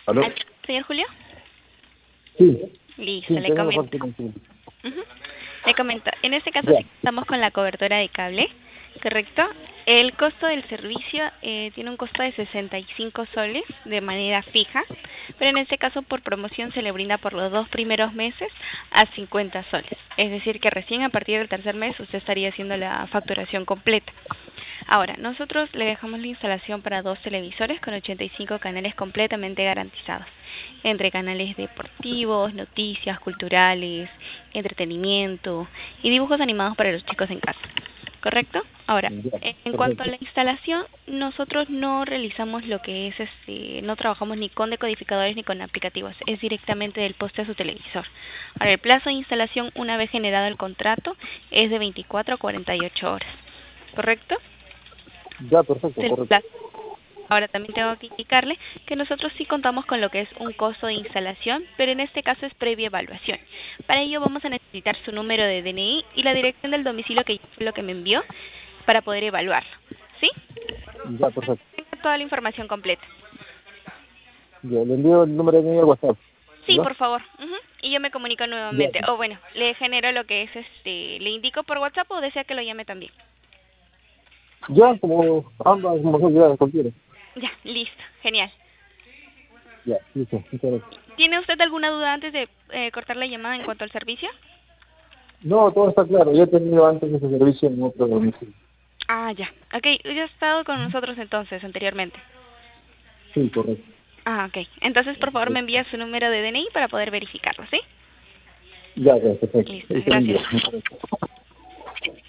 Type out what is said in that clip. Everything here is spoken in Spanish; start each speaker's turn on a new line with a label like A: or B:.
A: ¿Aló?
B: Señor Julio.
A: Sí,
B: Listo,
A: sí,
B: le
A: tengo
B: comento.
A: contigo.
B: Ujú. Le comento, en este caso
A: Ya,
B: sí estamos con la cobertura de cable, ¿correcto? El costo del servicio tiene un costo de 65 soles de manera fija, pero en este caso por promoción se le brinda por los 2 primeros meses a 50 soles. Es decir, que recién a partir del tercer mes usted estaría haciendo la facturación completa. Ahora, nosotros le dejamos la instalación para 2 televisores con 85 canales completamente garantizados, entre canales deportivos, noticias, culturales, entretenimiento y dibujos animados para los chicos en casa. ¿Correcto? Ahora,
A: ya,
B: en cuanto a
A: perfecto.
B: la instalación, nosotros no realizamos lo que es no trabajamos ni con decodificadores ni con aplicativos, es directamente del poste a su televisor. Ahora, el plazo de instalación una vez generado el contrato es de 24 a 48 horas. ¿Correcto?
A: Ya, perfecto,
B: Del
A: correcto.
B: plazo. Ahora también tengo que indicarle que nosotros sí contamos con lo que es un costo de instalación, pero en este caso es previa evaluación. Para ello vamos a necesitar su número de DNI y la dirección del domicilio que fue lo que me envió para poder evaluarlo. ¿Sí?
A: Ya, perfecto.
B: Tengo toda la información completa.
A: Ya, le envío el número de mi WhatsApp.
B: Sí,
A: ¿Ya?
B: por favor. Y yo me comunico
A: Ya,
B: nuevamente. O bueno, le genero lo que es le indico por WhatsApp o desea que lo llame también.
A: ya, como ambas, como son, ya, cualquiera.
B: Ya, listo. Genial.
A: Ya, listo, muchas gracias.
B: ¿Tiene usted alguna duda antes de cortar la llamada en cuanto al servicio?
A: No, todo está claro. Yo he tenido antes ese servicio en otro domicilio.
B: Ah, ya. Ok, ya ha estado con nosotros entonces, anteriormente.
A: Sí, correcto.
B: Ah, ok. Entonces, por favor, me envía su número de DNI para poder verificarlo, ¿sí?
A: Ya, ya, perfecto.
B: Listo,
A: Ahí se lo
B: gracias.
A: envío.